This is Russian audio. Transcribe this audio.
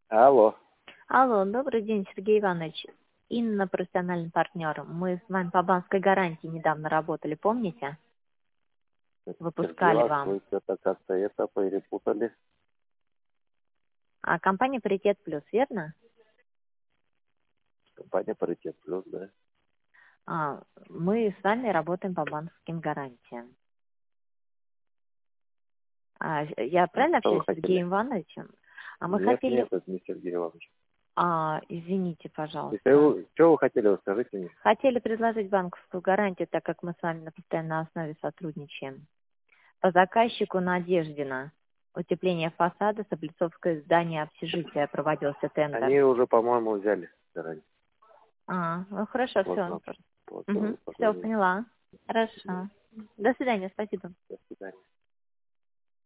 Алло. Алло, добрый день, Сергей Иванович. Инна, профессиональный партнер. Мы с вами по банковской гарантии недавно работали, помните? Выпускали Сергеевич, вам. вы что-то как-то это перепутали. А компания «Паритет Плюс», верно? Компания «Паритет Плюс», да? Мы с вами работаем по банковским гарантиям. Я правильно Что вы общаюсь с хотели? Сергеем Ивановичем? Мы Нет, хотели... нет, это не Сергей Иванович. Извините, Если пожалуйста. что вы хотели, вы скажите мне. Хотели предложить банковскую гарантию, так как мы с вами на постоянной основе сотрудничаем. По заказчику Надеждина. Утепление фасада с облицовкой здания общежития проводился тендер. Они уже, по-моему, взяли заранее. Ну хорошо, Вот все. нам вот, Все, позвонили. поняла. До свидания. Хорошо. До свидания, спасибо. До свидания.